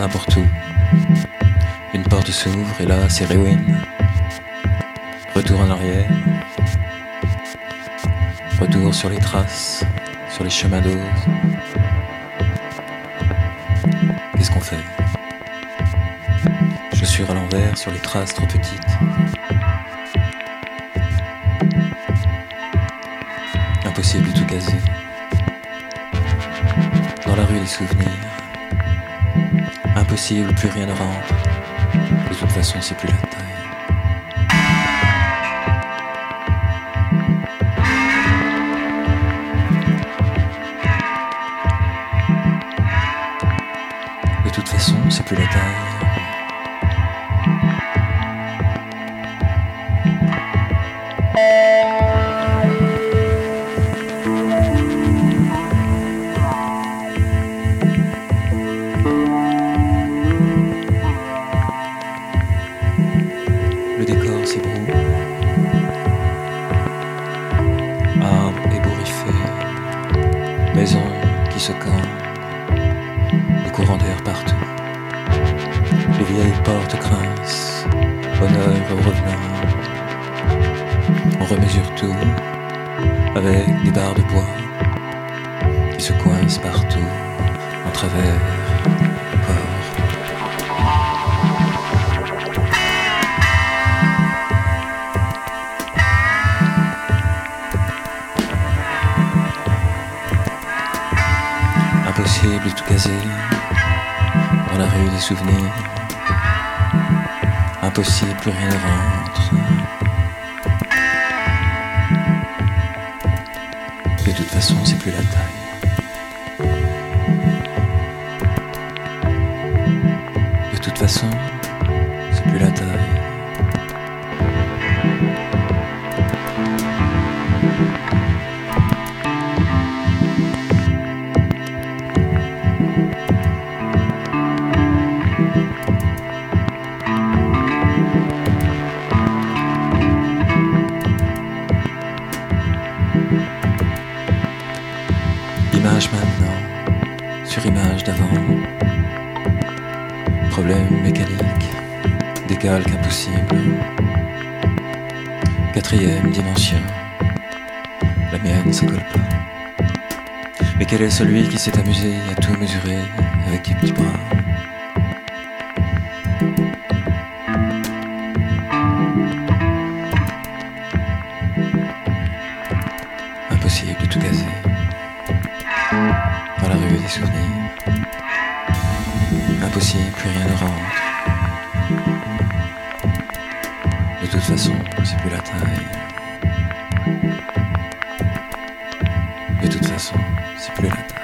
n'importe où. Une porte s'ouvre et là c'est ruine. Retour en arrière. Retour sur les traces, sur les chemins d'ose. Qu'est-ce qu'on fait? Chaussures à l'envers sur les traces trop petites. Impossible de tout caser. Dans la rue des souvenirs. Impossible, plus rien ne rentre. De toute façon, c'est plus la taille. De toute façon, c'est plus la taille. Le décor s'ébroue, arbres ébouriffés, maisons qui se campent, des courants d'air partout. Les vieilles portes grincent, honneur revenant. On remesure tout avec des barres de bois qui se coincent partout en travers le corps. Impossible de tout caser dans la rue des souvenirs. Impossible, plus rien ne rentre. De toute façon, c'est plus la taille. De toute façon, c'est plus la taille. Image maintenant, sur image d'avant. Problème mécanique, décalque impossible. Quatrième dimension, la mienne ça colle pas. Mais quel est celui qui s'est amusé à tout mesurer avec des petits bras? Impossible de tout caser dans la rue des souvenirs. Impossible, plus rien ne rentre. De toute façon, c'est plus la taille. De toute façon, c'est plus la taille.